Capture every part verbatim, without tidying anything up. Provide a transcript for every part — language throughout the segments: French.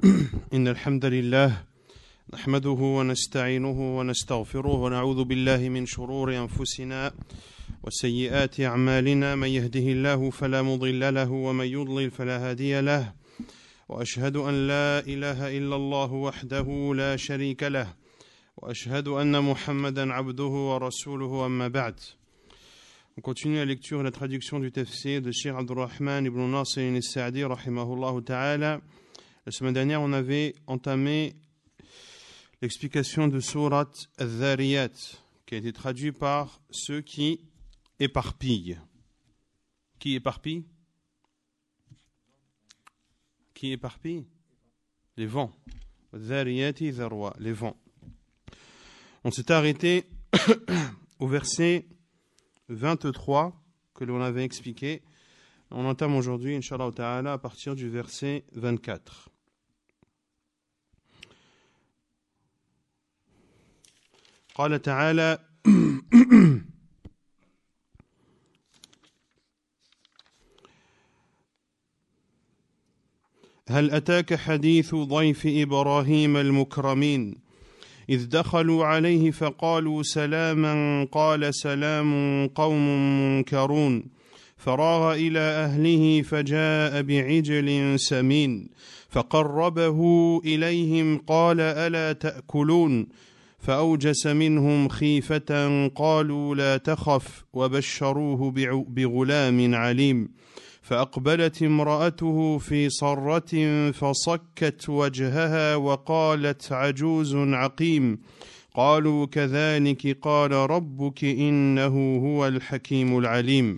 إن الحمد لله نحمده ونستعينه ونستغفره ونعوذ بالله من شرور أنفسنا وسيئات أعمالنا. من يهده الله فلا مضل له ومن يضلل فلا هادي له، وأشهد أن لا إله إلا الله وحده لا شريك له، وأشهد أن محمدا عبده ورسوله. أما بعد. On continue la lecture et la traduction du tafsir de Cheikh Abdurrahman ibn Nasir al-Sa'di rahimahullah ta'ala. La semaine dernière, on avait entamé l'explication de Surat al-Dhariyat, qui a été traduit par ceux qui éparpillent. Qui éparpille? Qui éparpille? Les vents. Al-Dhariyati dharwa, les vents. On s'est arrêté au verset vingt-trois que l'on avait expliqué. On entame aujourd'hui, Inch'Allah Ta'ala, à partir du verset vingt-quatre. قال تعالى هل أتاك حديث ضيف إبراهيم المكرمين إذ دخلوا عليه فقالوا سلاما قال سلام قوم منكرون فراغ إلى أهله فجاء بعجل سمين فقربه إليهم قال ألا تأكلون فأوجس منهم خيفة قالوا لا تخف وبشروه بغلام عليم فأقبلت امرأته في صرة فصكت وجهها وقالت عجوز عقيم قالوا كذلك قال ربك إنه هو الحكيم العليم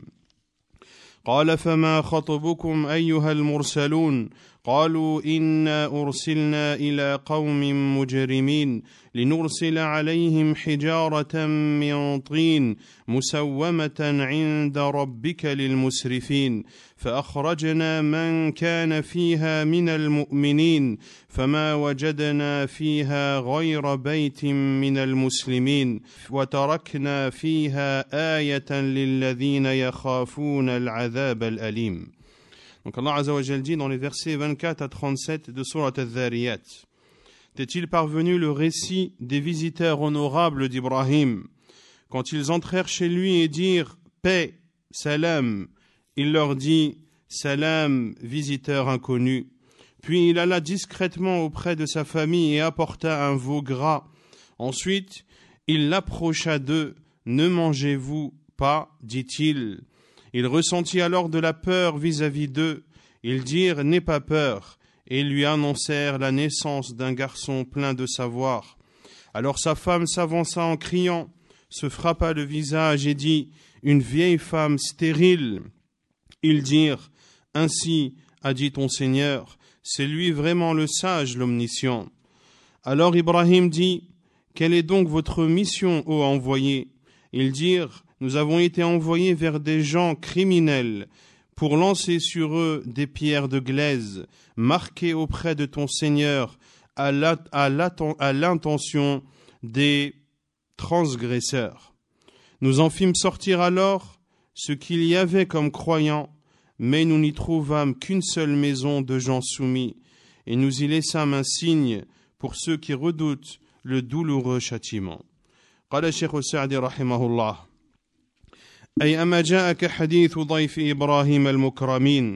قال فما خطبكم أيها المرسلون قالوا إنا أرسلنا إلى قوم مجرمين لنرسل عليهم حجارة من طين مسومة عند ربك للمسرفين فأخرجنا من كان فيها من المؤمنين فما وجدنا فيها غير بيت من المسلمين وتركنا فيها آية للذين يخافون العذاب الأليم. Donc Allah Azza wa Jal dit dans les versets vingt-quatre à trente-sept de Surat al-Dhariyat: T'est-il parvenu le récit des visiteurs honorables d'Ibrahim quand ils entrèrent chez lui et dirent paix, salam? Il leur dit salam, visiteur inconnu. Puis il alla discrètement auprès de sa famille et apporta un veau gras. Ensuite il l'approcha d'eux. Ne mangez-vous pas, dit-il. Il ressentit alors de la peur vis-à-vis d'eux. Ils dirent « N'aie pas peur » et lui annoncèrent la naissance d'un garçon plein de savoir. Alors sa femme s'avança en criant, se frappa le visage et dit « Une vieille femme stérile ». Ils dirent « Ainsi a dit ton Seigneur, c'est lui vraiment le sage, l'omniscient ». Alors Ibrahim dit « Quelle est donc votre mission, ô envoyé ?» Ils dirent « Nous avons été envoyés vers des gens criminels pour lancer sur eux des pierres de glaise marquées auprès de ton Seigneur à l'intention des transgresseurs. Nous en fîmes sortir alors ce qu'il y avait comme croyants, mais nous n'y trouvâmes qu'une seule maison de gens soumis, et nous y laissâmes un signe pour ceux qui redoutent le douloureux châtiment. قال الشيخ السعدي رحمه الله أي أما جاءك حديث ضيف إبراهيم المكرمين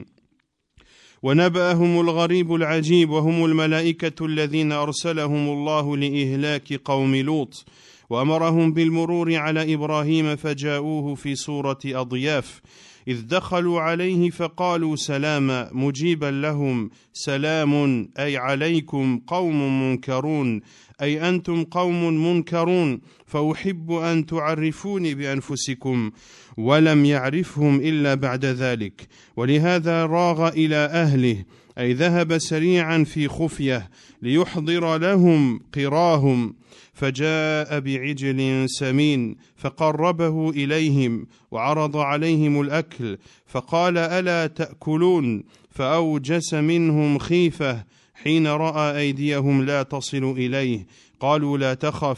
ونبأهم الغريب العجيب وهم الملائكة الذين أرسلهم الله لإهلاك قوم لوط وأمرهم بالمرور على إبراهيم فجاءوه في صورة أضياف إذ دخلوا عليه فقالوا سلاما مجيبا لهم سلام أي عليكم قوم منكرون أي أنتم قوم منكرون فأحب أن تعرفوني بأنفسكم ولم يعرفهم إلا بعد ذلك ولهذا راغ إلى أهله أي ذهب سريعا في خفية ليحضر لهم قراهم فجاء بعجل سمين فقربه إليهم وعرض عليهم الأكل فقال ألا تأكلون فأوجس منهم خيفة حين رأى أيديهم لا تصل إليه قالوا لا تخف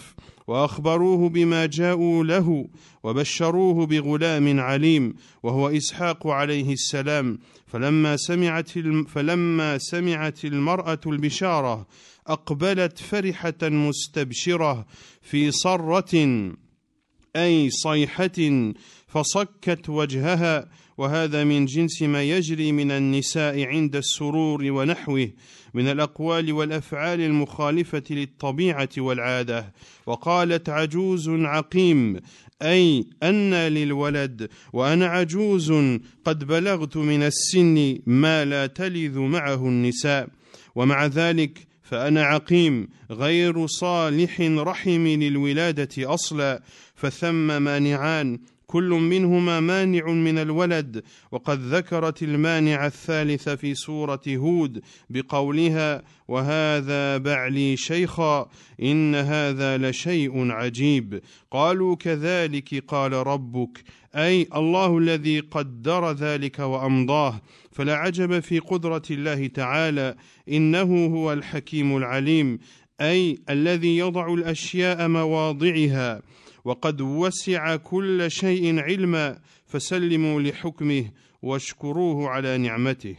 وأخبروه بما جاءوا له وبشروه بغلام عليم وهو إسحاق عليه السلام فلما سمعت فلما سمعت المرأة البشارة أقبلت فرحة مستبشرة في صرة أي صيحة فصكت وجهها وهذا من جنس ما يجري من النساء عند السرور ونحوه من الأقوال والأفعال المخالفة للطبيعة والعادة وقالت عجوز عقيم أي أن للولد وأنا عجوز قد بلغت من السن ما لا تلذ معه النساء ومع ذلك فأنا عقيم غير صالح رحم للولادة أصلا فثم مانعان كل منهما مانع من الولد وقد ذكرت المانع الثالث في سورة هود بقولها وهذا بعلي شيخا إن هذا لشيء عجيب قالوا كذلك قال ربك أي الله الذي قدر ذلك وأمضاه فلا عجب في قدرة الله تعالى إنه هو الحكيم العليم أي الذي يضع الأشياء مواضعها وقد وسع كل شيء علما فسلموا لحكمه واشكروه على نعمته.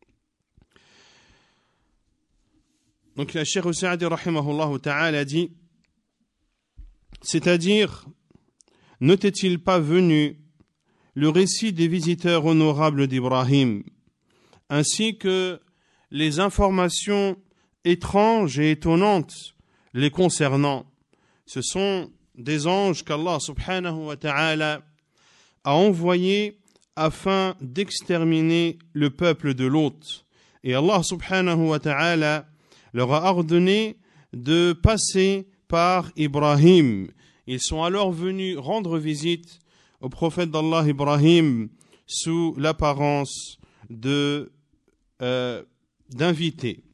Donc le Cheikh Saadi rahimahullah ta'ala dit, c'est-à-dire, ne t'est-il pas venu le récit des visiteurs honorables d'Ibrahim, ainsi que les informations étranges et étonnantes les concernant. Ce sont des anges qu'Allah subhanahu wa ta'ala a envoyés afin d'exterminer le peuple de Lot. Et Allah subhanahu wa ta'ala leur a ordonné de passer par Ibrahim. Ils sont alors venus rendre visite au prophète d'Allah Ibrahim sous l'apparence de, euh, d'invités.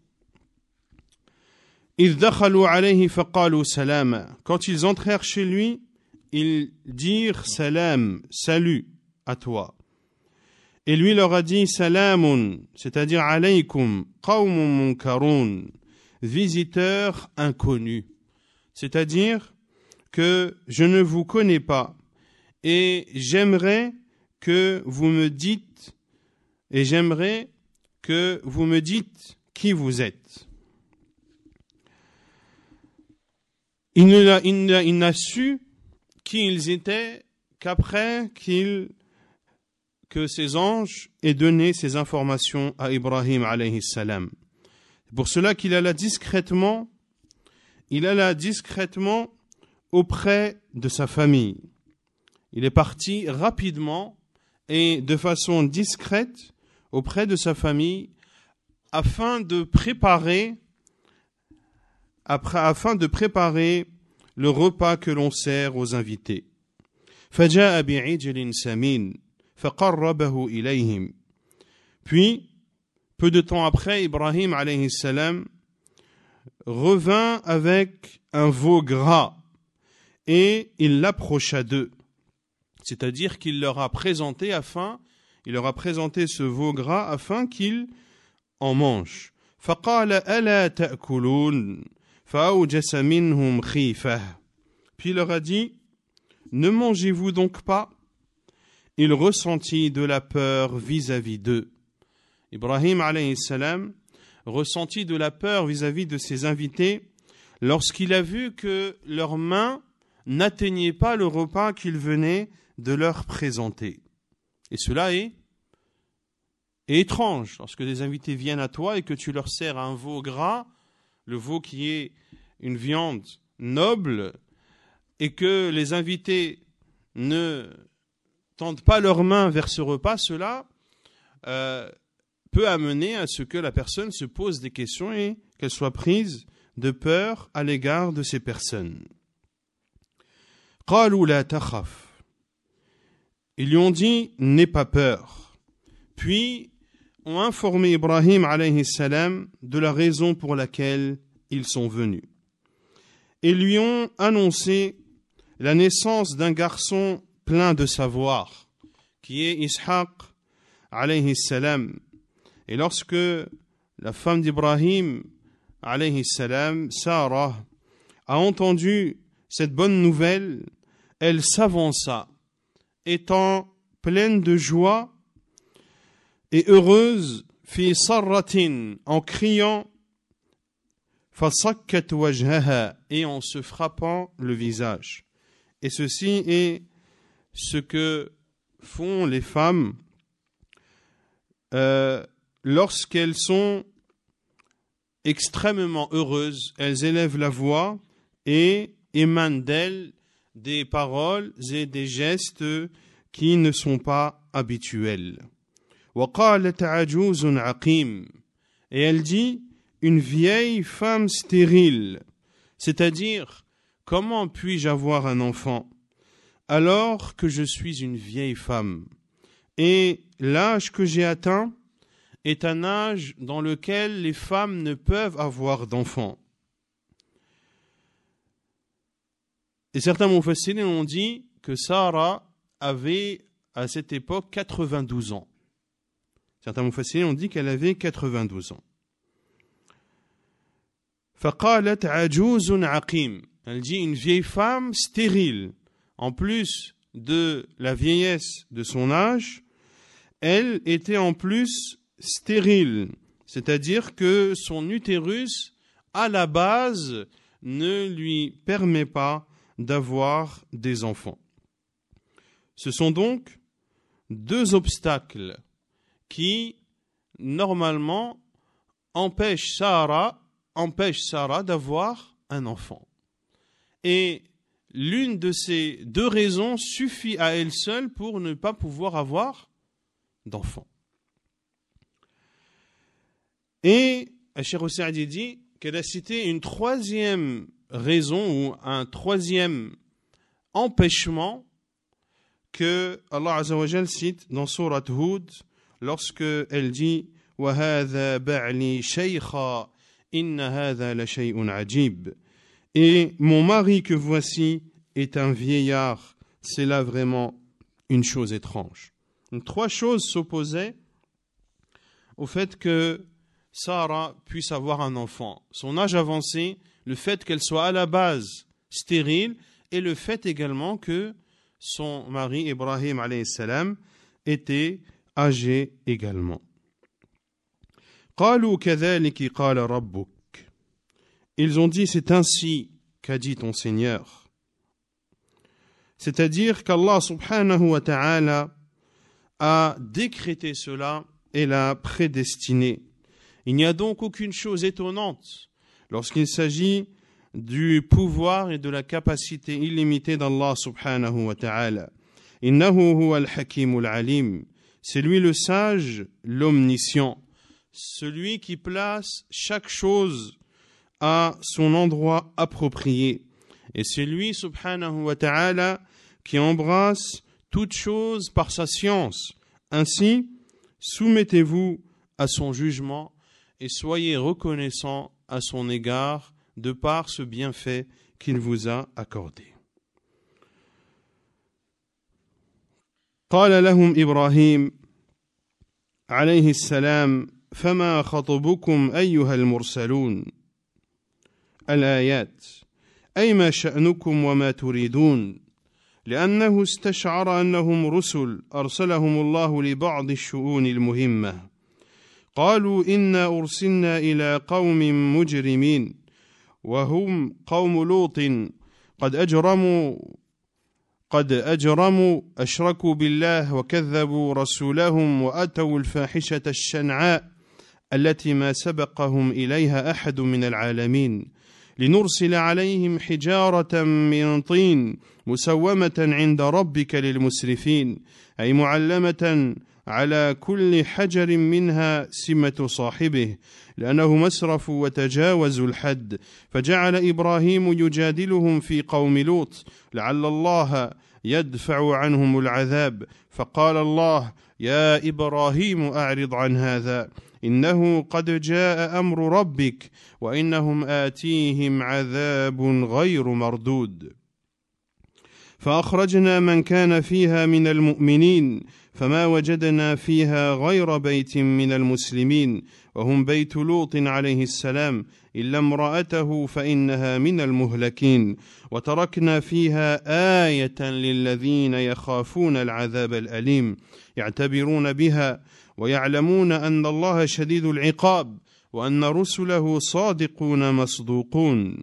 Quand ils entrèrent chez lui, ils dirent salam, salut à toi. Et lui leur a dit salamun, c'est-à-dire alaykum, qawmun munkarun, visiteurs inconnus. C'est-à-dire que je ne vous connais pas et j'aimerais que vous me dites, et j'aimerais que vous me dites qui vous êtes. Il n'a, il n'a, il n'a su qui ils étaient qu'après qu'il, que ces anges aient donné ces informations à Ibrahim alayhi salam. C'est pour cela qu'il alla discrètement, il alla discrètement auprès de sa famille. Il est parti rapidement et de façon discrète auprès de sa famille afin de préparer Après, afin de préparer le repas que l'on sert aux invités. فَجَاءَ بِعِجْلٍ سَمِينٍ فَقَرَّبَهُ إِلَيْهِمْ. Puis, peu de temps après, Ibrahim alayhi salam revint avec un veau gras et il l'approcha d'eux. C'est-à-dire qu'il leur a présenté afin, il leur a présenté ce veau gras afin qu'ils en mangent. فَقَالَ أَلَا تَأْكُلُونَ فَأَوْجَسَ مِنْهُمْ خِيفَةً. Puis il leur a dit, ne mangez-vous donc pas? Il ressentit de la peur vis-à-vis d'eux. Ibrahim alayhi salam ressentit de la peur vis-à-vis de ses invités lorsqu'il a vu que leurs mains n'atteignaient pas le repas qu'il venait de leur présenter. Et cela est, est étrange lorsque des invités viennent à toi et que tu leur sers un veau gras, le veau qui est une viande noble, et que les invités ne tendent pas leurs mains vers ce repas, cela euh, peut amener à ce que la personne se pose des questions et qu'elle soit prise de peur à l'égard de ces personnes. قالوا لا تخف. Ils lui ont dit, n'aie pas peur. Puis ont informé Ibrahim alayhi salam de la raison pour laquelle ils sont venus. Et lui ont annoncé la naissance d'un garçon plein de savoir, qui est Ishaq alayhi salam. Et lorsque la femme d'Ibrahim alayhi salam, Sarah, a entendu cette bonne nouvelle, elle s'avança, étant pleine de joie et heureuse, fi sarratin, en criant, fasakkat wajhaha, et en se frappant le visage. Et ceci est ce que font les femmes euh, lorsqu'elles sont extrêmement heureuses. Elles élèvent la voix et émanent d'elles des paroles et des gestes qui ne sont pas habituels. وقالت عجوز عقيم, et elle dit une vieille femme stérile, c'est-à-dire comment puis-je avoir un enfant alors que je suis une vieille femme et l'âge que j'ai atteint est un âge dans lequel les femmes ne peuvent avoir d'enfants. Et certains mufassirin ont dit que Sarah avait à cette époque quatre-vingt-douze ans. Certains mufassirin ont dit qu'elle avait quatre-vingt-douze ans. فقالت عجوز عقيم, elle dit une vieille femme stérile. En plus de la vieillesse de son âge, elle était en plus stérile, c'est-à-dire que son utérus, à la base, ne lui permet pas d'avoir des enfants. Ce sont donc deux obstacles qui, normalement, empêchent Sarah, empêchent Sarah d'avoir un enfant. Et l'une de ces deux raisons suffit à elle seule pour ne pas pouvoir avoir d'enfant. Et Cheikh Saadi dit qu'elle a cité une troisième raison ou un troisième empêchement que Allah Azza wa Jal cite dans Surat Hud lorsque elle dit وَهَذَا بَعْلِي شَيْخًا إِنَّ هَذَا لَشَيْءٌ عَجِيبٌ. Et mon mari que voici est un vieillard, c'est là vraiment une chose étrange. Donc, trois choses s'opposaient au fait que Sarah puisse avoir un enfant. Son âge avancé, le fait qu'elle soit à la base stérile et le fait également que son mari Ibrahim alayhi salam était âgé également. قالوا كذلك قال ربك. Ils ont dit c'est ainsi qu'a dit ton Seigneur. C'est-à-dire qu'Allah subhanahu wa ta'ala a décrété cela et l'a prédestiné. Il n'y a donc aucune chose étonnante lorsqu'il s'agit du pouvoir et de la capacité illimitée d'Allah subhanahu wa ta'ala. Innahu huwa al-hakim al-alim. C'est lui le sage, l'omniscient, celui qui place chaque chose à son endroit approprié. Et c'est lui, subhanahu wa ta'ala, qui embrasse toute chose par sa science. Ainsi, soumettez-vous à son jugement et soyez reconnaissants à son égard de par ce bienfait qu'il vous a accordé. قال لهم إبراهيم عليه السلام فما خطبكم أيها المرسلون. الآيات أي ما شأنكم وما تريدون، لأنه استشعر أنهم رسل أرسلهم الله لبعض الشؤون المهمة. قالوا إنا أرسلنا إلى قوم مجرمين وهم قوم لوط قد أجرموا قد أجرموا أشركوا بالله وكذبوا رسولهم وأتوا الفاحشة الشنعاء التي ما سبقهم إليها أحد من العالمين لنرسل عليهم حجارة من طين مسومة عند ربك للمسرفين أي معلمة على كل حجر منها سمة صاحبه لأنهم أسرفوا وتجاوزوا الحد فجعل إبراهيم يجادلهم في قوم لوط لعل الله يدفع عنهم العذاب فقال الله يا إبراهيم أعرض عن هذا إنه قد جاء أمر ربك وإنهم آتيهم عذاب غير مردود فأخرجنا من كان فيها من المؤمنين فما وجدنا فيها غير بيت من المسلمين وهم بيت لوط عليه السلام إلا امرأته فإنها من المهلكين وتركنا فيها آية للذين يخافون العذاب الأليم يعتبرون بها ويعلمون أن الله شديد العقاب وأن رسله صادقون مصدوقون.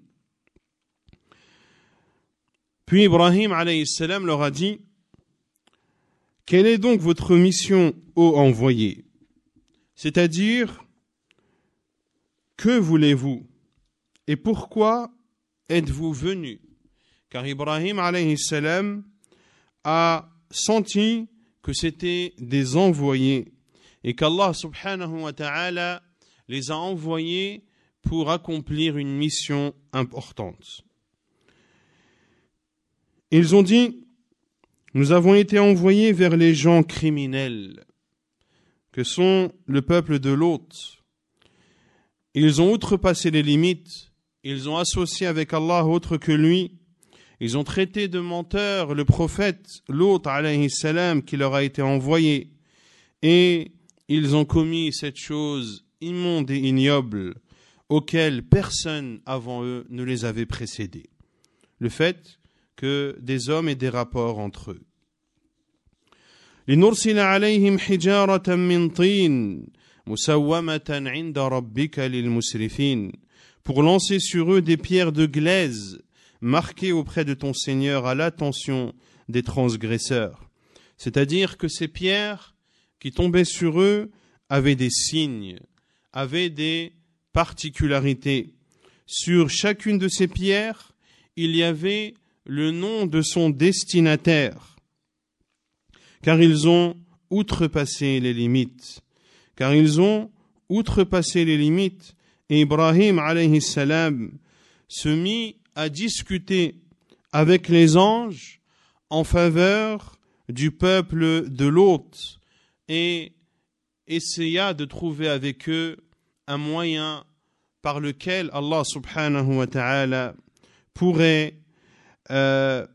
Puis Ibrahim alayhi salam leur a dit: quelle est donc votre mission, ô envoyé? C'est-à-dire, que voulez-vous et pourquoi êtes-vous venus? Car Ibrahim alayhi salam a senti que c'était des envoyés et qu'Allah subhanahu wa ta'ala les a envoyés pour accomplir une mission importante. Ils ont dit: nous avons été envoyés vers les gens criminels, que sont le peuple de Lot. Ils ont outrepassé les limites, ils ont associé avec Allah autre que lui, ils ont traité de menteur le prophète Lot alayhi salam qui leur a été envoyé, et ils ont commis cette chose immonde et ignoble auquel personne avant eux ne les avait précédés. Le fait que des hommes aient des rapports entre eux. لنرسل عليهم حجارة من طين مسومة عند ربك للمسرفين. Pour lancer sur eux des pierres de glaise marquées auprès de ton Seigneur à l'attention des transgresseurs. C'est-à-dire que ces pierres qui tombaient sur eux avaient des signes, avaient des particularités. Sur chacune de ces pierres, il y avait le nom de son destinataire, car ils ont outrepassé les limites, car ils ont outrepassé les limites, et Ibrahim alayhi salam se mit à discuter avec les anges en faveur du peuple de Lot et essaya de trouver avec eux un moyen par lequel Allah subhanahu wa ta'ala pourrait Euh,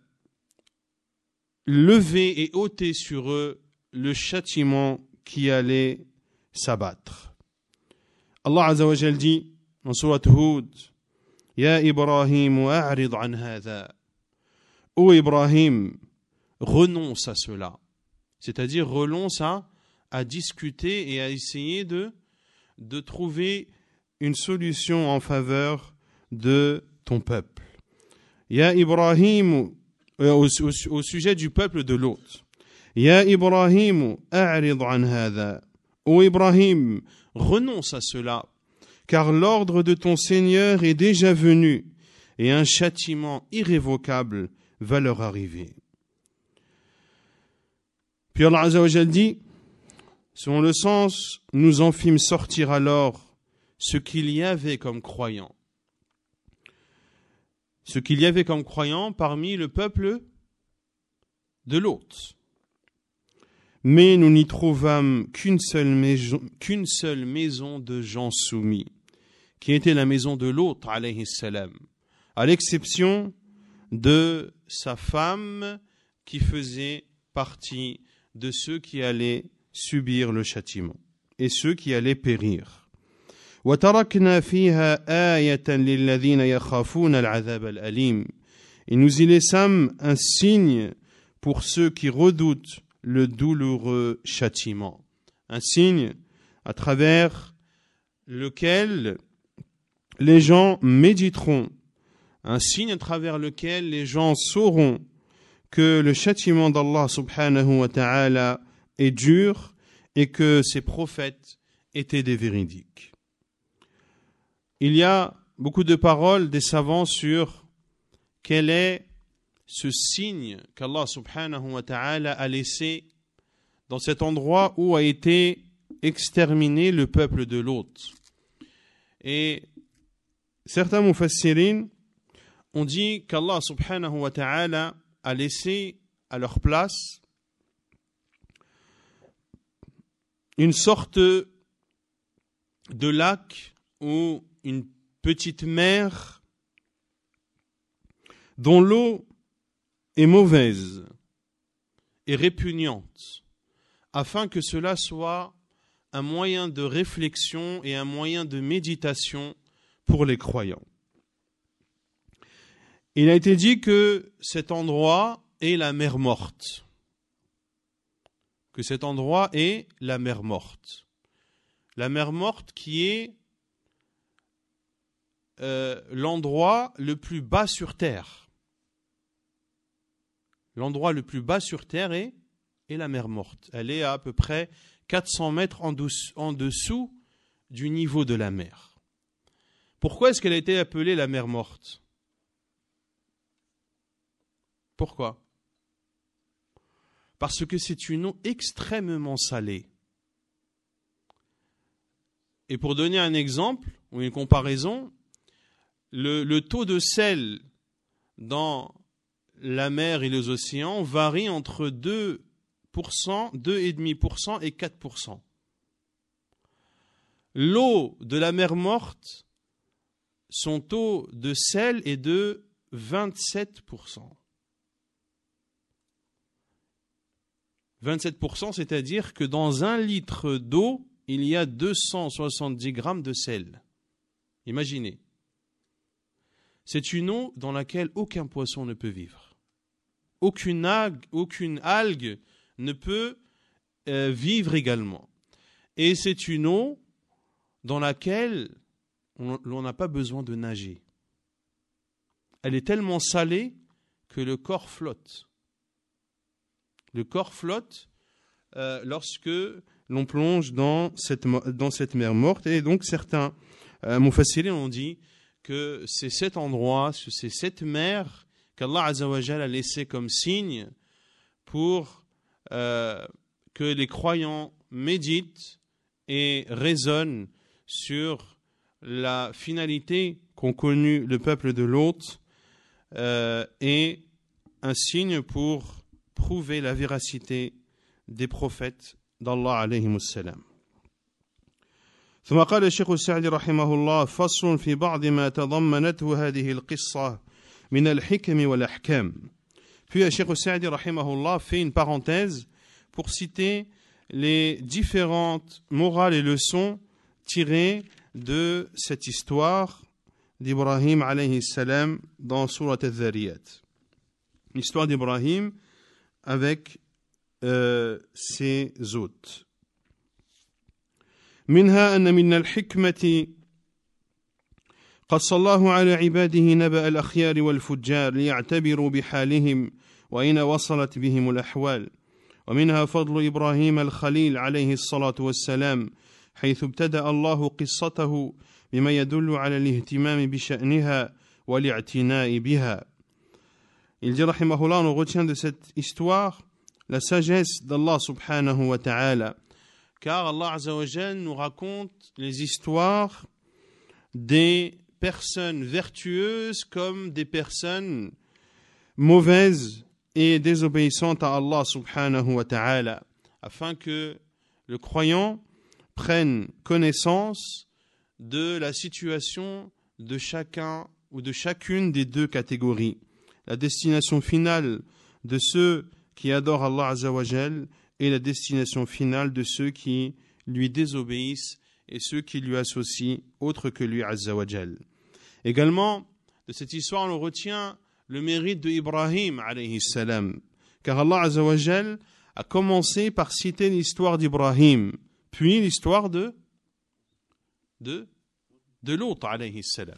lever et ôter sur eux le châtiment qui allait s'abattre. Allah Azza wa Jal dit en sourate Hud: Ya Ibrahim a'rid an hadha. Ô Ibrahim, renonce à cela. C'est-à-dire renonce à, à discuter et à essayer de, de trouver une solution en faveur de ton peuple. Ya Ibrahim, euh, au, au, au sujet du peuple de Lot. Ya Ibrahim, a'rid an hadha. Ô Ibrahim, renonce à cela, car l'ordre de ton Seigneur est déjà venu, et un châtiment irrévocable va leur arriver. Puis Allah Azza wa Jal dit, selon le sens, nous en fîmes sortir alors ce qu'il y avait comme croyants. Ce qu'il y avait comme croyants parmi le peuple de Lot. Mais nous n'y trouvâmes qu'une seule maison, qu'une seule maison de gens soumis, qui était la maison de Lot, alayhi salam, à l'exception de sa femme qui faisait partie de ceux qui allaient subir le châtiment et ceux qui allaient périr. وَتَرَكْنَا فِيهَا آيَةً لِلَّذِينَ يَخَافُونَ الْعَذَابَ الْأَلِيمَ. Et nous y laissâmes un signe pour ceux qui redoutent le douloureux châtiment. Un signe à travers lequel les gens méditeront, un signe à travers lequel les gens sauront que le châtiment d'Allah subhanahu wa ta'ala est dur et que ses prophètes étaient des véridiques. Il y a beaucoup de paroles des savants sur quel est ce signe qu'Allah subhanahu wa ta'ala a laissé dans cet endroit où a été exterminé le peuple de Lot. Et certains mufassirin ont dit qu'Allah subhanahu wa ta'ala a laissé à leur place une sorte de lac ou une petite mer dont l'eau et mauvaise et répugnante, afin que cela soit un moyen de réflexion et un moyen de méditation pour les croyants. Il a été dit que cet endroit est la mer morte. Que cet endroit est la mer morte. La mer morte qui est euh, l'endroit le plus bas sur terre. L'endroit le plus bas sur terre est, est la mer morte. Elle est à à peu près quatre cents mètres en dessous, en dessous du niveau de la mer. Pourquoi est-ce qu'elle a été appelée la mer morte ? Pourquoi ? Parce que c'est une eau extrêmement salée. Et pour donner un exemple ou une comparaison, le, le taux de sel dans la mer et les océans varie entre deux pour cent, deux virgule cinq pour cent et quatre pour cent. L'eau de la mer morte, son taux de sel est de vingt-sept pour cent. vingt-sept pour cent, c'est-à-dire que dans un litre d'eau, il y a deux cent soixante-dix grammes de sel. Imaginez. C'est une eau dans laquelle aucun poisson ne peut vivre. Aucune algue, aucune algue ne peut euh, vivre également. Et c'est une eau dans laquelle on n'a pas besoin de nager. Elle est tellement salée que le corps flotte. Le corps flotte euh, lorsque l'on plonge dans cette, dans cette mer morte. Et donc certains euh, mufassirin ont dit que c'est cet endroit, c'est cette mer qu'Allah Azza wa Jal a laissé comme signe pour euh, que les croyants méditent et raisonnent sur la finalité qu'ont connue le peuple de Lot euh, et un signe pour prouver la véracité des prophètes d'Allah alayhimus salam. ثم قال الشيخ السعدي رحمه الله فصل في بعض ما تضمنته هذه القصة من الحكم والأحكام. Puis الشيخ السعدي رحمه الله fait une parenthèse pour citer les différentes morales et leçons tirées de cette histoire d'Ibrahim alayhi salam dans Surat al-Dhariyat. L'histoire d'Ibrahim avec euh, ses hôtes. منها أن من الحكمة قص الله على عباده نبأ الأخيار والفجار ليعتبروا بحالهم وأين وصلت بهم الأحوال. ومنها فضل إبراهيم الخليل عليه الصلاة والسلام حيث ابتدأ الله قصته بما يدل على الاهتمام بشأنها والاعتناء بها. Il dit rahimahullah, on retient de cette histoire la sagesse d'Allah subhanahu wa ta'ala, car Allah azza wa jal nous raconte les histoires des personnes vertueuses comme des personnes mauvaises et désobéissantes à Allah subhanahu wa ta'ala, afin que le croyant prenne connaissance de la situation de chacun ou de chacune des deux catégories. La destination finale de ceux qui adorent Allah Azza wa Jal et la destination finale de ceux qui lui désobéissent et ceux qui lui associent autre que lui Azza wa Jal. Également, de cette histoire, on retient le mérite de Ibrahim alayhi salam, car Allah Azza wa Jal a commencé par citer l'histoire d'Ibrahim, puis l'histoire de de, de Lot alayhi salam.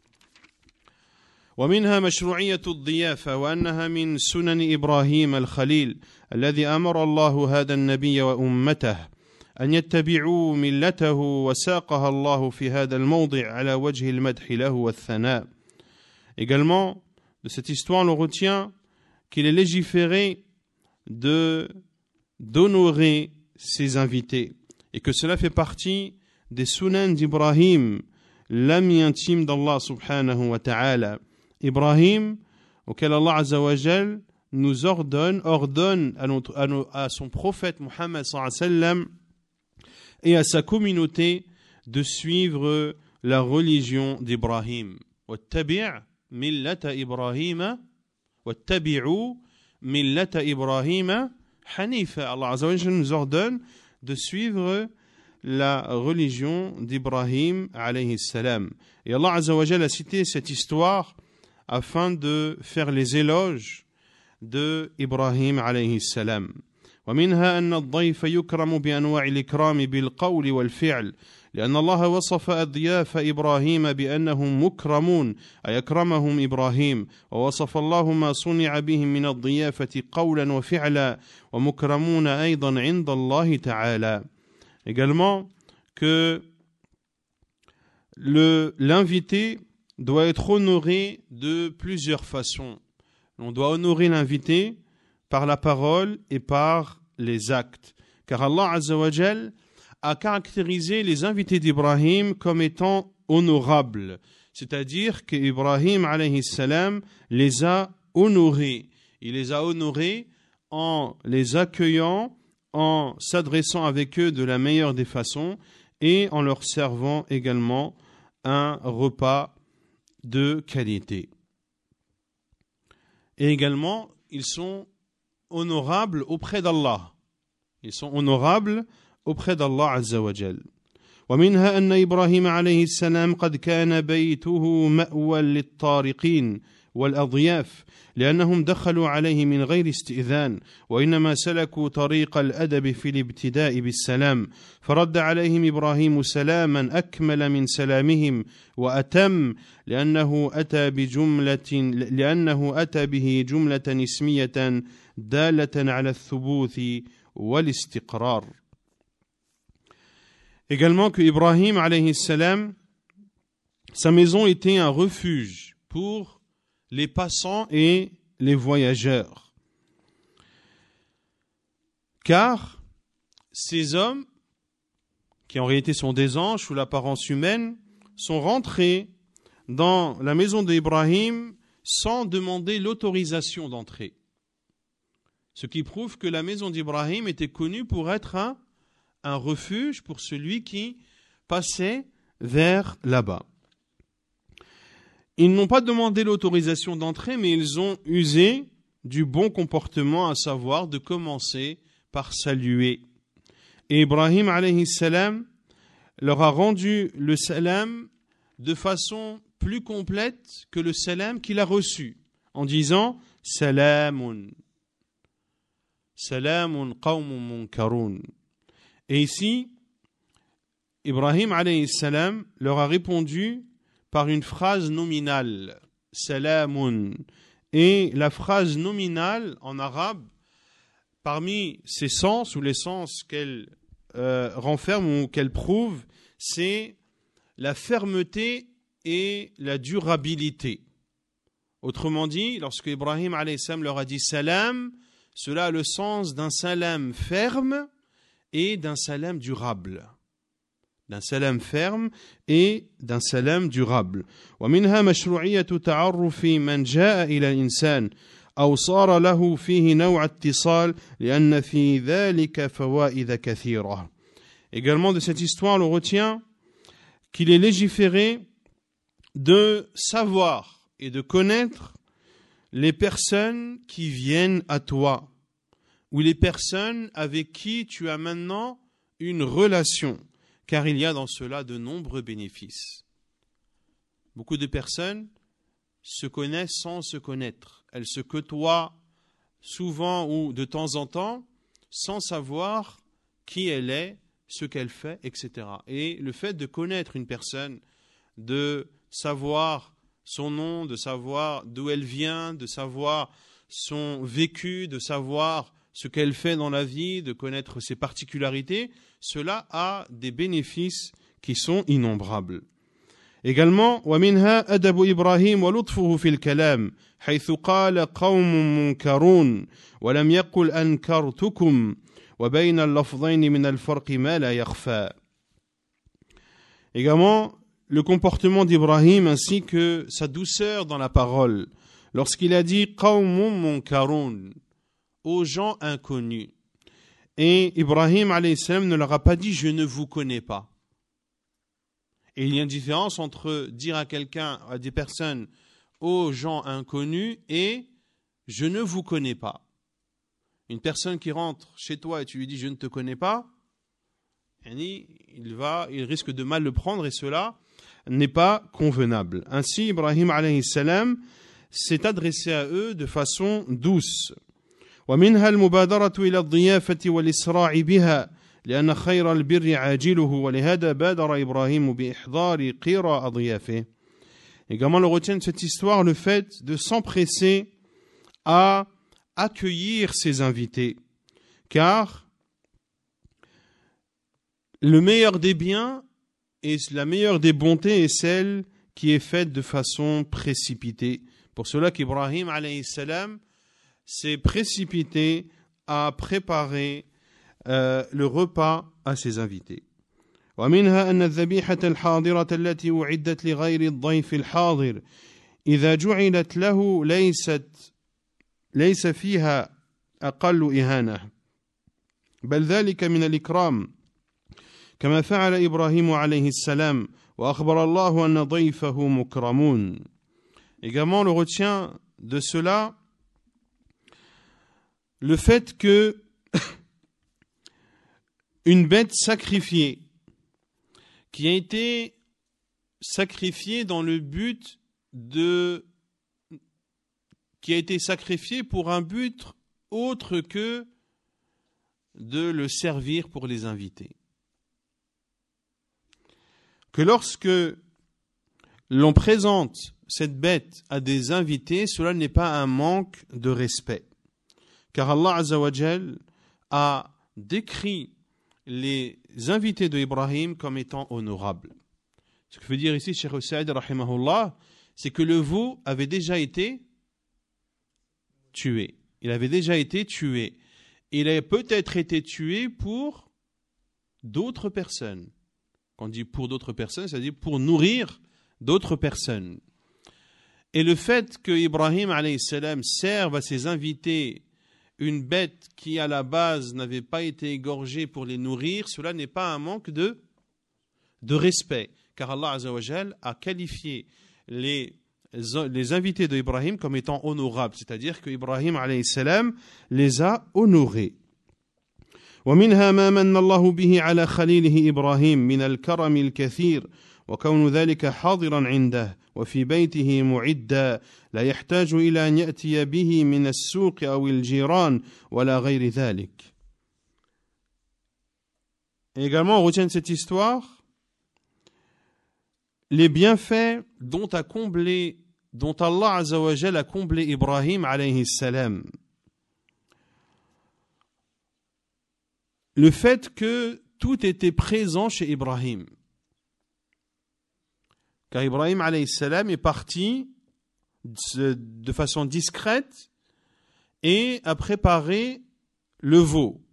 ومنها مشروعية الضيافة وأنها من سنن إبراهيم الخليل الذي أمر الله هذا النبي وأمته أن يتبعوا ملته وساقها الله في هذا الموضع على وجه المدح له والثناء. Également, de cette histoire, on retient qu'il est légiféré de, d'honorer ses invités et que cela fait partie des sunan d'Ibrahim, l'ami intime d'Allah subhanahu wa ta'ala. Ibrahim, auquel Allah Azza wa Jal nous ordonne, ordonne à, notre, à, nos, à son prophète Muhammad sallallahu alayhi wa sallam et à sa communauté de suivre la religion d'Ibrahim. وَاتَّبِعْ مِلَّةَ إِبْرَاهِيمَ وَاتَّبِعُوا millata Ibrahim hanifa. Allah Azza wa Jalla nous ordonne de suivre la religion d'Ibrahim alayhi salam. Et Allah Azza wa Jalla a cité cette histoire afin de faire les éloges de Ibrahim alayhi salam. ومنها أن الضيف يكرم بأنواع الإكرام بالقول والفعل لأن الله وصف أضياف إبراهيم بأنهم مكرمون أي أكرمهم إبراهيم ووصف الله ما صنع بهم من الضيافة قولا وفعلا ومكرمون أيضا عند الله تعالى. Également que le, l'invité doit être honoré de plusieurs façons. On doit honorer l'invité par la parole et par les actes. Car Allah Azza wa Jal a caractérisé les invités d'Ibrahim comme étant honorables. C'est-à-dire qu'Ibrahim alayhi salam les a honorés. Il les a honorés en les accueillant, en s'adressant avec eux de la meilleure des façons et en leur servant également un repas de qualité. Et également, ils sont honorables auprès d'Allah. Ils sont honorables auprès d'Allah Azza wa Jal. ومنها أن إبراهيم عليه السلام قد كان بيته مأوى للطارقين والأضياف لأنهم دخلوا عليه من غير استئذان وإنما سلكوا طريق الأدب في الابتداء بالسلام فرد عليهم إبراهيم سلاما أكمل من سلامهم وأتم لأنه أتى بجملة لأنه أتى به جملة اسمية دالة على الثبوت والاستقرار. Également que Ibrahim alayhi salam, sa maison était un refuge pour les passants et les voyageurs. Car ces hommes, qui en réalité sont des anges sous l'apparence humaine, sont rentrés dans la maison d'Ibrahim sans demander l'autorisation d'entrer. Ce qui prouve que la maison d'Ibrahim était connue pour être un, un refuge pour celui qui passait vers là-bas. Ils n'ont pas demandé l'autorisation d'entrer, mais ils ont usé du bon comportement, à savoir de commencer par saluer. Et Ibrahim alayhi salam leur a rendu le salam de façon plus complète que le salam qu'il a reçu, en disant « Salamun » Salamun qawmun munkarun. Et ici, Ibrahim alayhi salam leur a répondu par une phrase nominale, Salamun. Et la phrase nominale en arabe, parmi ses sens ou les sens qu'elle euh, renferme ou qu'elle prouve, c'est la fermeté et la durabilité. Autrement dit, lorsque Ibrahim alayhi salam leur a dit salam, cela a le sens d'un salam ferme et d'un salam durable. D'un salam ferme et d'un salam durable. ومنها مشروعية تعرف من جاء إلى الإنسان أو صار له فيه نوع اتصال لأن في ذلك فوائد كثيرة. Également de cette histoire, on retient qu'il est légiféré de savoir et de connaître les personnes qui viennent à toi, ou les personnes avec qui tu as maintenant une relation, car il y a dans cela de nombreux bénéfices. Beaucoup de personnes se connaissent sans se connaître. Elles se côtoient souvent ou de temps en temps sans savoir qui elle est, ce qu'elle fait, et cetera. Et le fait de connaître une personne, de savoir son nom, de savoir d'où elle vient, de savoir son vécu, de savoir ce qu'elle fait dans la vie, de connaître ses particularités, cela a des bénéfices qui sont innombrables. Également, ومنها أدب إبراهيم ولطفه في الكلام حيث قال قوم منكرون ولم يقل أنكرتكم وبين اللفظين من الفرق ما لا يخفى. Également, le comportement d'Ibrahim ainsi que sa douceur dans la parole, lorsqu'il a dit « qawmun munkarun » aux gens inconnus. Et Ibrahim alayhi salam ne leur a pas dit « je ne vous connais pas ». Et il y a une différence entre dire à quelqu'un, à des personnes, aux gens inconnus et « je ne vous connais pas ». Une personne qui rentre chez toi et tu lui dis je ne te connais pas, il va, il risque de mal le prendre et cela n'est pas convenable. Ainsi, Ibrahim alayhi salam s'est adressé à eux de façon douce. ومنها المبادرة إلى الضيافة والإسراع بها لأن خير البر عاجله ولهذا بادر إبراهيم بإحضار قرى أضيافه. Également, on retient de cette histoire le fait de s'empresser à accueillir ses invités, car le meilleur des biens et la meilleure des bontés est celle qui est faite de façon précipitée. Pour cela qu'Ibrahim alayhi salam s'est précipité à préparer euh, le repas à ses invités. ومنها أن الذبيحة الحاضرة التي أعدت لغير الضيف الحاضر إذا جعلت له ليست ليس فيها أقل إهانة بل ذلك من الإكرام كما فعل إبراهيم عليه السلام وأخبر الله أن ضيفه مكرمون. Également, on le retient de cela le fait que une bête sacrifiée qui a été sacrifiée dans le but de qui a été sacrifiée pour un but autre que de le servir pour les invités. Que lorsque l'on présente cette bête à des invités, cela n'est pas un manque de respect. Car Allah Azza wa Jal a décrit les invités de Ibrahim comme étant honorables. Ce que veut dire ici Cheikh Saïd rahimahullah, c'est que le veau avait déjà été tué. Il avait déjà été tué. Il a peut-être été tué pour d'autres personnes. Quand on dit pour d'autres personnes, c'est-à-dire pour nourrir d'autres personnes. Et le fait que Ibrahim alayhi salam serve à ses invités une bête qui à la base n'avait pas été égorgée pour les nourrir, cela n'est pas un manque de, de respect. Car Allah Azza wa Jal a qualifié les, les invités d'Ibrahim comme étant honorables. C'est-à-dire que Ibrahim alayhi salam les a honorés. ومنها ما من الله به على خليله إبراهيم من الكرم الكثير وكون ذلك حاضرا عنده وفي بيته معدا لا يحتاج إلى أن يأتي به من السوق أو الجيران ولا غير ذلك. Et également, on retient de cette histoire les bienfaits dont a comblé, dont Allah Azza wa Jal a comblé Ibrahim alayhi salam. Le fait que tout était présent chez Ibrahim. Car Ibrahim alayhi salam est parti de façon discrète et a préparé le veau.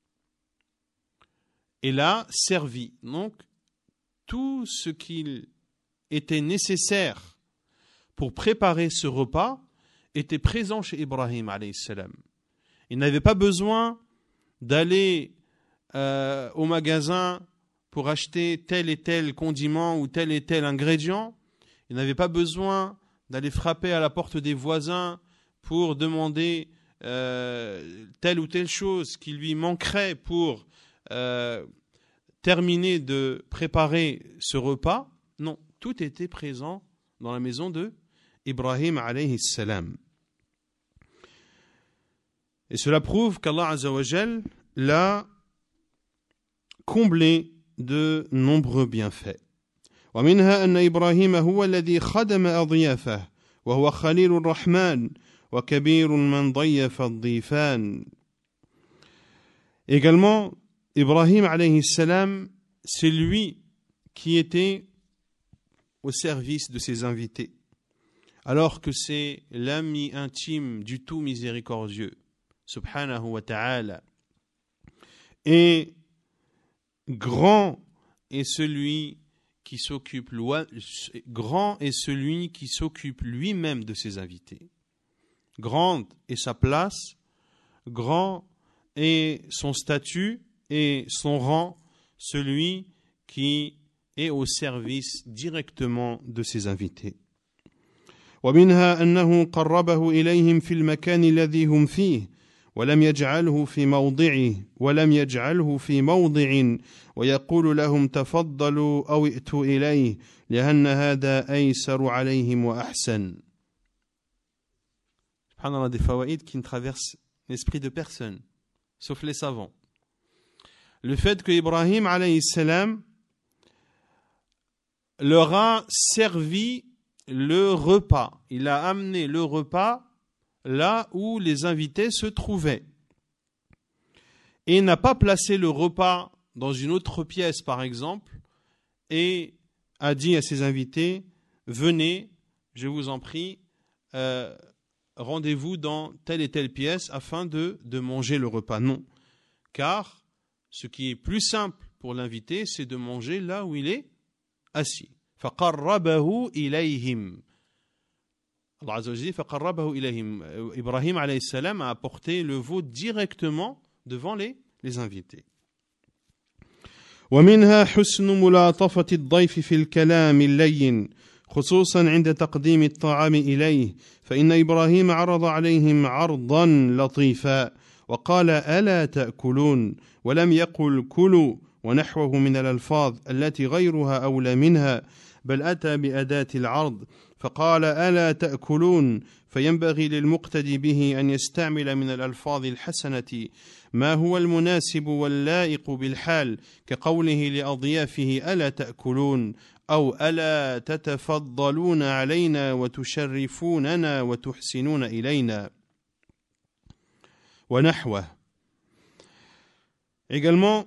Et l'a servi. Donc, tout ce qu'il était nécessaire pour préparer ce repas était présent chez Ibrahim alayhi salam. Il n'avait pas besoin d'aller Euh, au magasin pour acheter tel et tel condiment ou tel et tel ingrédient. Il n'avait pas besoin d'aller frapper à la porte des voisins pour demander euh, telle ou telle chose qui lui manquerait pour euh, terminer de préparer ce repas. Non, tout était présent dans la maison de Ibrahim alayhi salam. Et cela prouve qu'Allah Azza wa Jal l'a comblé de nombreux bienfaits. ومنها أن إبراهيم هو الذي خدم أضيافه وهو خليل الرحمن وكبير من ضيف الضيفان. Également, Ibrahim alayhi salam, c'est lui qui était au service de ses invités, alors que c'est l'ami intime du tout miséricordieux, subhanahu wa ta'ala. Et grand est celui qui s'occupe grand est celui qui s'occupe lui-même de ses invités. Grande est sa place, grand est son statut et son rang, celui qui est au service directement de ses invités. ومنها أنه قربه إليهم في المكان الذي هم فيه ولم يجعله في موضعه ولم يجعله في موضع ويقول لهم تفضلوا أو ائتوا إليه لأن هذا أيسر عليهم وأحسن. Subhanallah, des fawaïd qui ne traversent l'esprit de personne, sauf les savants. Le fait que Ibrahim alayhi salam leur a servi le repas. Il a amené le repas là où les invités se trouvaient. Et n'a pas placé le repas dans une autre pièce, par exemple, et a dit à ses invités, venez, je vous en prie, euh, rendez-vous dans telle et telle pièce afin de, de manger le repas. Non, car ce qui est plus simple pour l'invité, c'est de manger là où il est assis. فَقَرَّبَهُ إِلَيْهِمْ. Allah Azza wa Jalla dit فَقَرَّبَهُ إِلَيْهِمْ. Ibrahim alayhi salam a apporté le veau directement devant les, les invités. ومنها حسن ملاطفة الضيف في الكلام اللين خصوصا عند تقديم الطعام إليه فإن إبراهيم عرض عليهم عرضا لطيفا وقال ألا تأكلون ولم يقل كلوا ونحوه من الألفاظ التي غيرها أولى منها بل أتى بأداة العرض فقال ألا تأكلون فينبغي للمقتدي به أن يستعمل من الألفاظ الحسنة ما هو المناسب واللائق بالحال كقوله لأضيافه ألا تأكلون أو ألا تتفضلون علينا وتشرفوننا وتحسنون إلينا ونحوه. Également,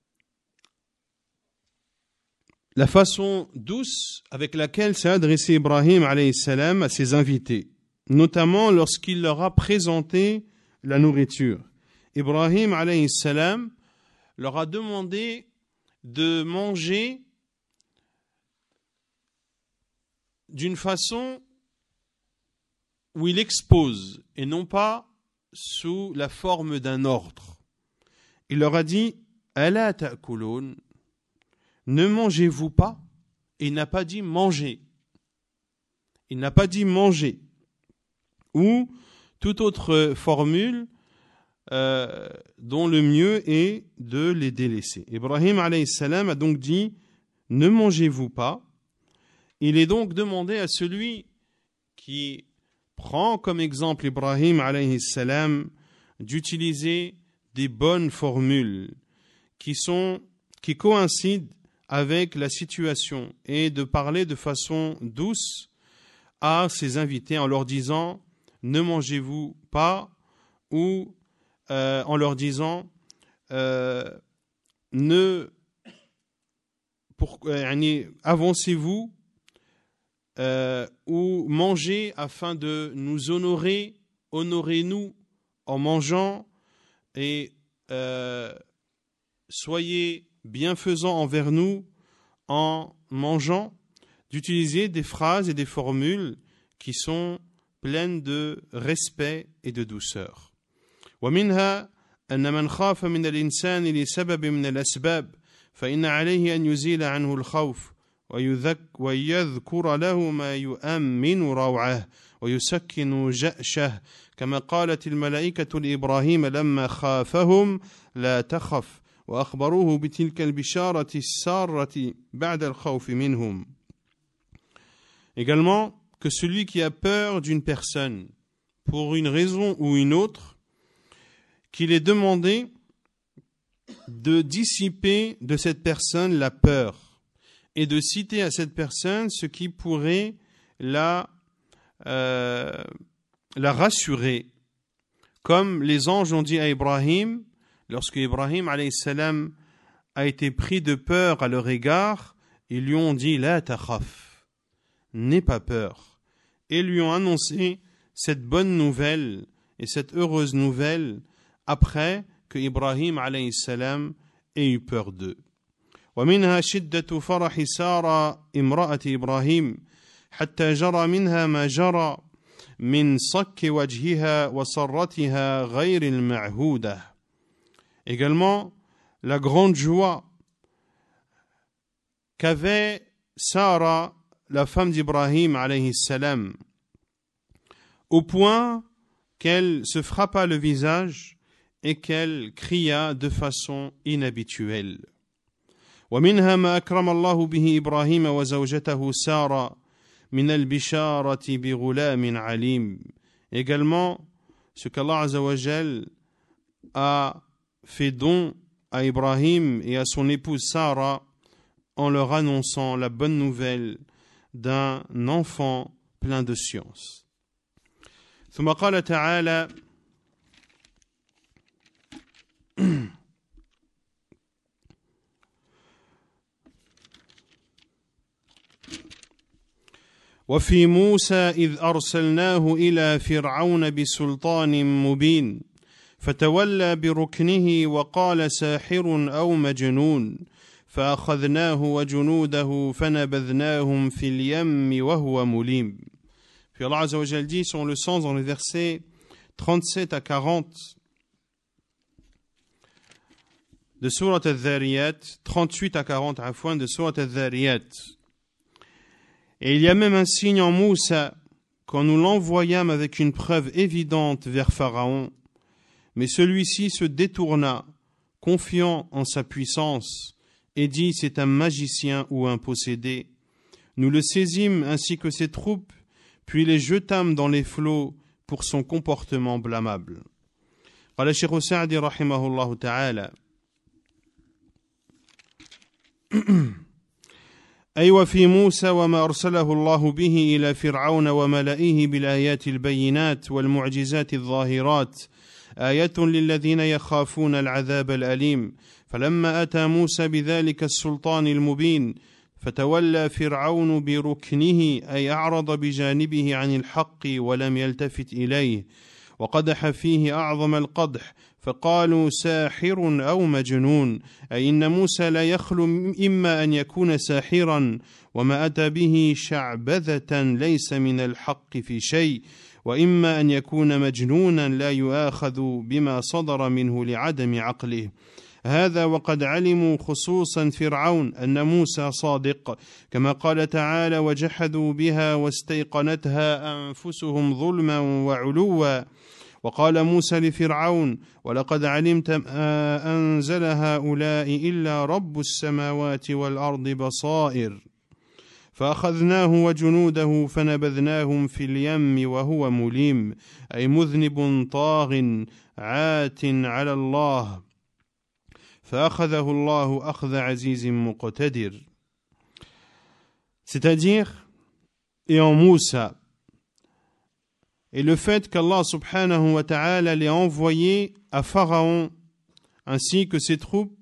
la façon douce avec laquelle s'est adressé Ibrahim alayhi salam à ses invités, notamment lorsqu'il leur a présenté la nourriture. Ibrahim alayhi salam leur a demandé de manger d'une façon où il expose et non pas sous la forme d'un ordre. Il leur a dit « Ala ta'kulun » ne mangez-vous pas? Il n'a pas dit manger. Il n'a pas dit manger. Ou toute autre formule euh, dont le mieux est de les délaisser. Ibrahim alayhi salam a donc dit ne mangez-vous pas? Il est donc demandé à celui qui prend comme exemple Ibrahim alayhi salam d'utiliser des bonnes formules qui sont qui coïncident avec la situation et de parler de façon douce à ses invités en leur disant ne mangez-vous pas ou euh, en leur disant euh, ne pour, euh, avancez-vous euh, ou mangez afin de nous honorer, honorez-nous en mangeant et euh, soyez bienfaisant envers nous en mangeant, d'utiliser des phrases et des formules qui sont pleines de respect et de douceur. ومنها أن من خاف من الإنسان لسبب من الأسباب فإن عليه أن يزيل عنه الخوف ويذكر له ما يؤمن روعه ويسكن جأشه كما قالت الملائكة لإبراهيم لما خافهم لا تخف وأخبروه بتلك البشارة السارة بعد الخوف منهم. Également, que celui qui a peur d'une personne pour une raison ou une autre, qu'il est demandé de dissiper de cette personne la peur et de citer à cette personne ce qui pourrait la, euh, la rassurer. Comme les anges ont dit à Ibrahim, lorsque Ibrahim alayhi salam a été pris de peur à leur égard, ils lui ont dit « La takhaf » n'aie pas peur. Et lui ont annoncé cette bonne nouvelle et cette heureuse nouvelle après que Ibrahim alayhi salam ait eu peur d'eux. ومنها شدة فرح سارة امرأة إبراهيم حتى جرى منها ما جرى من صك وجهها وصرتها غير المعهودة. Également, la grande joie qu'avait Sarah, la femme d'Ibrahim alayhi salam, au point qu'elle se frappa le visage et qu'elle cria de façon inhabituelle. ومنها ما أكرم الله به إبراهيم وزوجته سارة من البشارة بغلام عليم. Également, ce qu'Allah Azza wa Jal a fait don à Ibrahim et à son épouse Sarah en leur annonçant la bonne nouvelle d'un enfant plein de science. ثم قال تعالى وفي موسى إذ أرسلناه إلى فرعون بسلطان مبين فتولى بركنه وقال ساحر أو مجنون فأخذناه وجنوده فنبذناهم في اليم وهو مليم. Puis Allah Azza wa Jal dit sur le sens dans les versets trente-sept à quarante de Surat Al-Dhariyat, trente-huit à quarante afin de Surat Al-Dhariyat. Et il y a même un signe en Moussa quand nous l'envoyâmes avec une preuve évidente vers Pharaon, mais celui-ci se détourna, confiant en sa puissance, et dit c'est un magicien ou un possédé. Nous le saisîmes ainsi que ses troupes, puis les jetâmes dans les flots pour son comportement blâmable. قال الشيخ السعدي رحمه الله تعالى أي وفي موسى وما أرسله الله به إلى فرعون وملئه بالآيات البينات والمعجزات الظاهرات آية للذين يخافون العذاب الأليم فلما أتى موسى بذلك السلطان المبين فتولى فرعون بركنه أي أعرض بجانبه عن الحق ولم يلتفت إليه وقدح فيه أعظم القدح فقالوا ساحر أو مجنون أي إن موسى لا يخلو إما أن يكون ساحرا وما أتى به شعبذة ليس من الحق في شيء وإما أن يكون مجنونا لا يؤاخذ بما صدر منه لعدم عقله. هذا وقد علموا خصوصا فرعون أن موسى صادق كما قال تعالى وجحدوا بها واستيقنتها أنفسهم ظلما وعلوا وقال موسى لفرعون ولقد علمت ما أنزل هؤلاء إلا رب السماوات والأرض بصائر فأخذناه وجنوده فنبذناهم في اليم وهو مليم أي مذنب طاغ عات على الله فأخذه الله أخذ عزيز مقتدر. C'est-à-dire, et en Moussa, et le fait qu'Allah subhanahu wa ta'ala l'ait envoyé à Pharaon ainsi que ses troupes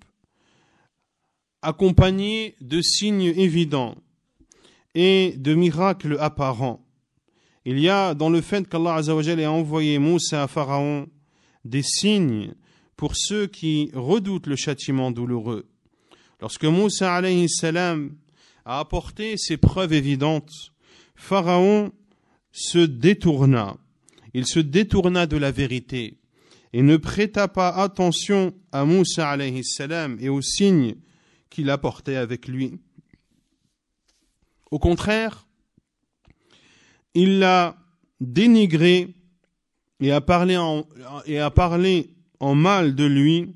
accompagnés de signes évidents et de miracles apparents. Il y a dans le fait qu'Allah azza wa jalla ait envoyé Moussa à Pharaon des signes pour ceux qui redoutent le châtiment douloureux. Lorsque Moussa alayhi salam a apporté ces preuves évidentes, Pharaon se détourna. Il se détourna de la vérité et ne prêta pas attention à Moussa alayhi salam et aux signes qu'il apportait avec lui. Au contraire, il l'a dénigré et a parlé en, et a parlé en mal de lui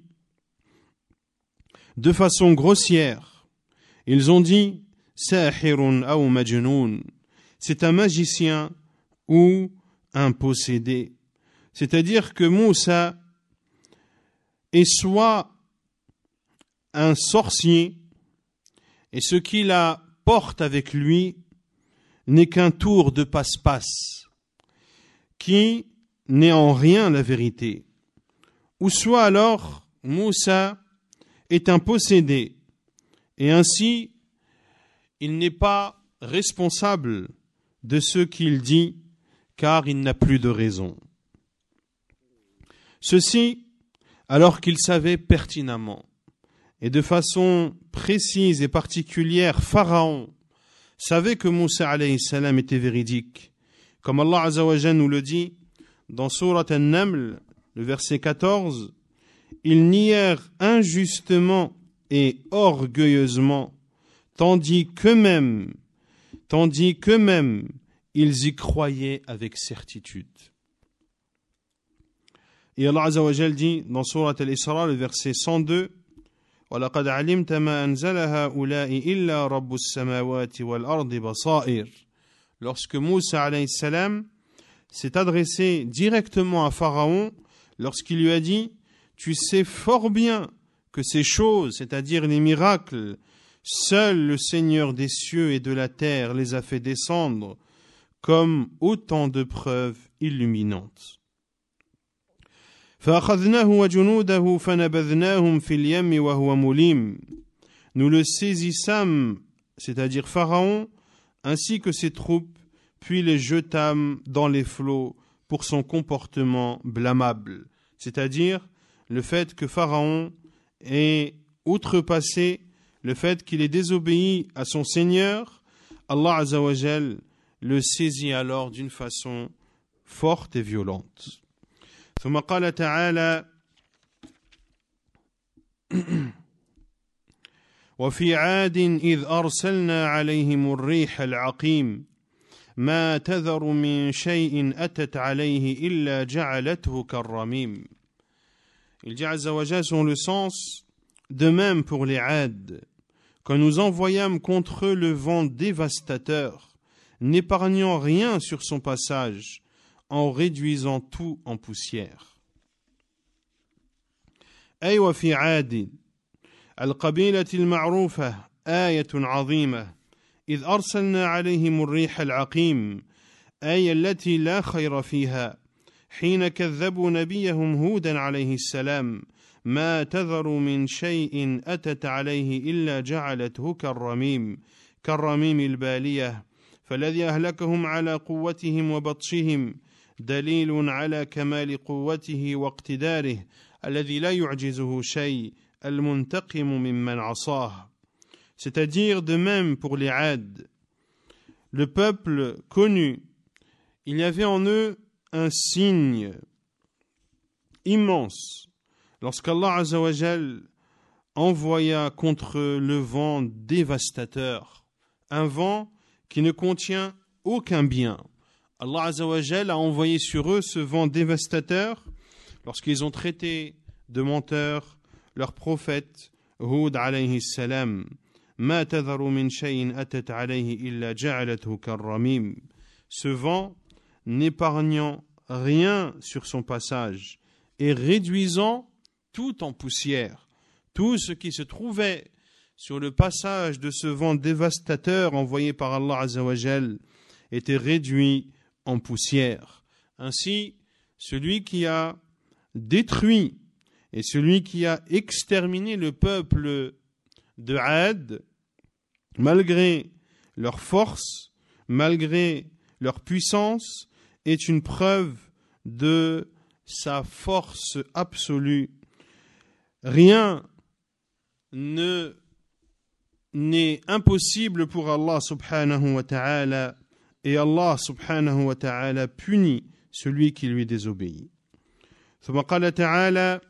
de façon grossière. Ils ont dit Sahirun aw majnoun, c'est un magicien ou un possédé. C'est-à-dire que Moussa est soit un sorcier et ce qu'il apporte avec lui n'est qu'un tour de passe-passe qui n'est en rien la vérité. Ou soit alors Moussa est un possédé et ainsi il n'est pas responsable de ce qu'il dit car il n'a plus de raison. Ceci alors qu'il savait pertinemment et de façon précise et particulière, Pharaon savait que Moussa alayhi salam était véridique. Comme Allah azza wa jalla nous le dit dans Surat An-Naml, le verset quatorze, ils nièrent injustement et orgueilleusement, tandis qu'eux-mêmes, tandis qu'eux-mêmes, ils y croyaient avec certitude. Et Allah Azza wa Jal dit dans Surat Al-Isra, le verset cent deux, وَلَقَدْ عَلِمْتَ مَا أَنزَلَ هَؤُلَاءِ إِلَّا رَبُّ السَّمَاوَاتِ وَالْأَرْضِ بَصَائِرَ. Lorsque Moussa alayhi salam s'est adressé directement à Pharaon, lorsqu'il lui a dit « Tu sais fort bien que ces choses, c'est-à-dire les miracles, seul le Seigneur des cieux et de la terre les a fait descendre comme autant de preuves illuminantes. » فَأَخَذْنَاهُ وَجُنُودَهُ فَنَبَذْنَاهُمْ فِي الْيَمِّ وَهُوَ مُلِيمٌ. Nous le saisissâmes, c'est-à-dire Pharaon, ainsi que ses troupes, puis les jetâmes dans les flots pour son comportement blâmable, c'est-à-dire le fait que Pharaon ait outrepassé, le fait qu'il ait désobéi à son Seigneur. Allah Azza wa Jal le saisit alors d'une façon forte et violente. ثم قال تعالى وفي عاد إذ أرسلنا عليهم الريح العقيم ما تذر من شيء أتت عليه إلا جعلته كالرميم. Il dit Azza wa Jal dans le sens, de même pour les Ad, quand nous envoyâmes contre eux le vent dévastateur, n'épargnant rien sur son passage, en réduisant tout en poussière. أي وفي عاد القبيلة المعروفة آية عظيمة إذ أرسلنا عليهم الريح العقيم أي التي لا خير فيها حين كذبوا نبيهم هودا عليه السلام ما تذر من شيء أتت عليه إلا جعلته كالرميم كالرميم البالية فالذي أهلكهم على قوتهم وبطشهم دليل على كمال قوته واقتداره الذي لا يعجزه شيء المنتقم ممن عصاه. C'est-à-dire de même pour les Ad, le peuple connu, il y avait en eux un signe immense lorsqu'Allah Azza wa Jal envoya contre le vent dévastateur, un vent qui ne contient aucun bien. Allah Azza wa Jal a envoyé sur eux ce vent dévastateur lorsqu'ils ont traité de menteurs leur prophète Hud alayhi salam. Ma tadharu min shay'in atat alayhi illa ja'alathu karramim. Ce vent, n'épargnant rien sur son passage et réduisant tout en poussière. Tout ce qui se trouvait sur le passage de ce vent dévastateur envoyé par Allah Azza wa Jal était réduit en poussière. Ainsi, celui qui a détruit et celui qui a exterminé le peuple de Ad, malgré leur force, malgré leur puissance, est une preuve de sa force absolue. Rien ne n'est impossible pour Allah subhanahu wa ta'ala, et Allah subhanahu wa ta'ala punit celui qui lui désobéit. ثم قال تعالى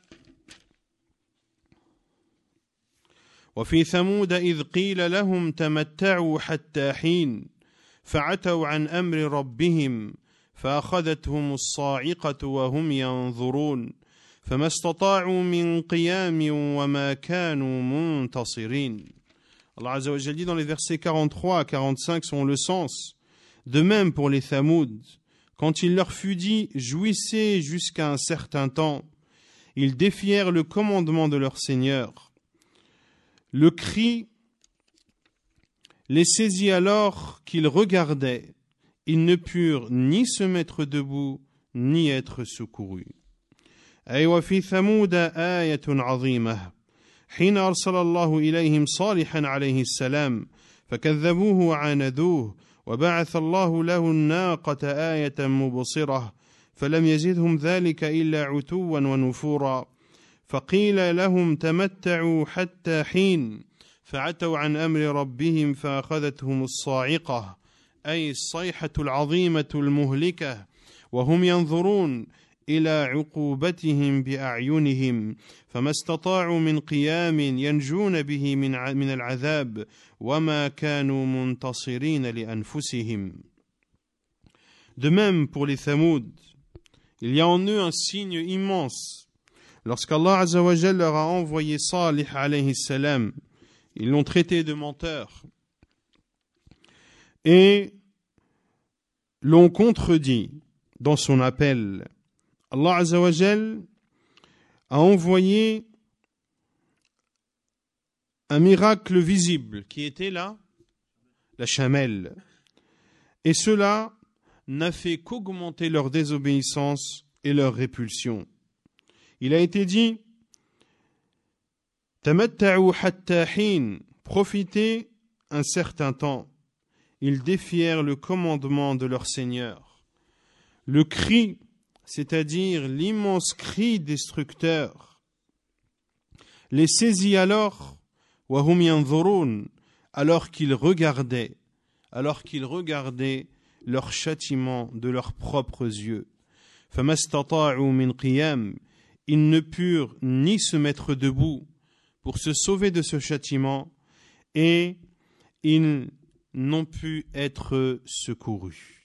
وفي ثمود إذ قيل لهم تمتعوا حتى حين فعتوا عن أمر ربهم فأخذتهم الصاعقة وهم ينظرون فما استطاعوا من قيام وما كانوا منتصرين. Allah Azza wa Jal dit dans les versets quarante-trois à quarante-cinq sont le sens. De même pour les Thamoud, quand il leur fut dit « Jouissez jusqu'à un certain temps », ils défièrent le commandement de leur Seigneur. Le cri les saisit alors qu'ils regardaient. Ils ne purent ni se mettre debout, ni être secourus. أي وفي ثمود آية عظيمة حين أرسل الله إليهم صالحا عليه السلام فكذبوه وعاندوه وبعث الله له الناقة آية مبصرة فلم يزدهم ذلك إلا عتوا ونفورا فقيل لهم تمتعوا حتى حين فعتوا عن أمر ربهم فأخذتهم الصاعقة أي الصيحة العظيمة المهلكة وهم ينظرون إلى عقوبتهم بأعينهم فما استطاعوا من قيام ينجون به من من العذاب وما كانوا منتصرين لأنفسهم. De même pour les Thamoud, Il y a en eux un signe immense. Lorsqu'Allah Azza wa Jal leur a envoyé Salih alayhi salam, ils l'ont traité de menteur et l'ont contredit dans son appel. Allah Azza wa Jal a envoyé un miracle visible qui était là, la chamelle. Et cela n'a fait qu'augmenter leur désobéissance et leur répulsion. Il a été dit Tamatta'u hatta hin, profitez un certain temps. Ils défièrent le commandement de leur Seigneur. Le cri, c'est-à-dire l'immense cri destructeur, les saisit alors, wa hum yanzurun, alors qu'ils regardaient, alors qu'ils regardaient leur châtiment de leurs propres yeux. Famastata'u min qiyam, ils ne purent ni se mettre debout pour se sauver de ce châtiment, et ils n'ont pu être secourus.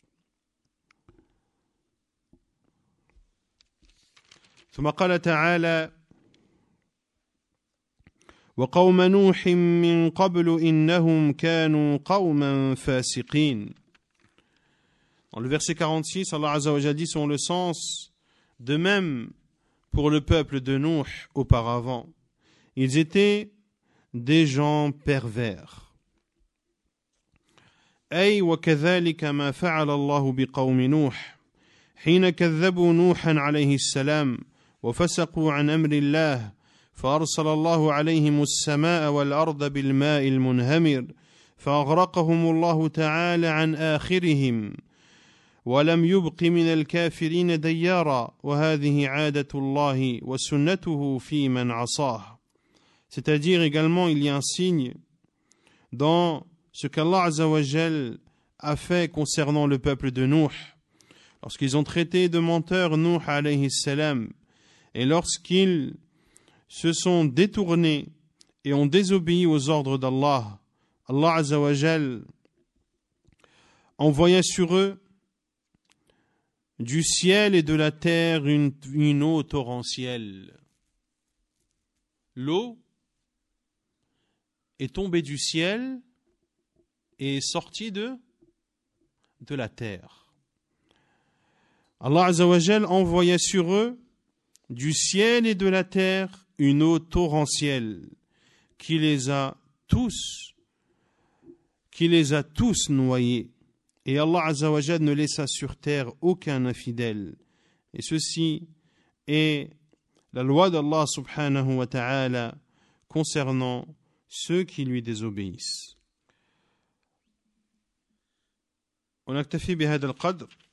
ثم قال تعالى وقوم نوح من قبل إنهم كانوا قوما فاسقين. Dans le verset quarante-six, Allah Azza wa Jalla dit selon le sens, de même pour le peuple de Nuh auparavant, ils étaient des gens pervers. أي وكذلك ما فعل الله بقوم نوح حين كذبوا نوحا عليه السلام وفسقوا عن أمر الله فأرسل الله عليهم السماء والأرض بالماء المنهمر فأغرقهم الله تعالى عن آخرهم ولم يبق من الكافرين ديارا وهذه عادة الله وسنته في من عصاه. C'est-à-dire également il y a un signe dans ce qu'Allah Azza wa Jal a fait concernant le peuple de Nuh, lorsqu'ils ont traité de menteurs Nuh alayhi salam, et lorsqu'ils se sont détournés et ont désobéi aux ordres d'Allah, Allah Azza wa Jal envoya sur eux du ciel et de la terre une, une eau torrentielle. L'eau est tombée du ciel et est sortie de, de la terre. Allah Azza wa Jal envoya sur eux du ciel et de la terre une eau torrentielle qui les a tous, qui les a tous noyés. Et Allah Azza wa Jal ne laissa sur terre aucun infidèle. Et ceci est la loi d'Allah subhanahu wa ta'ala concernant ceux qui lui désobéissent. ونكتفي بهذا القدر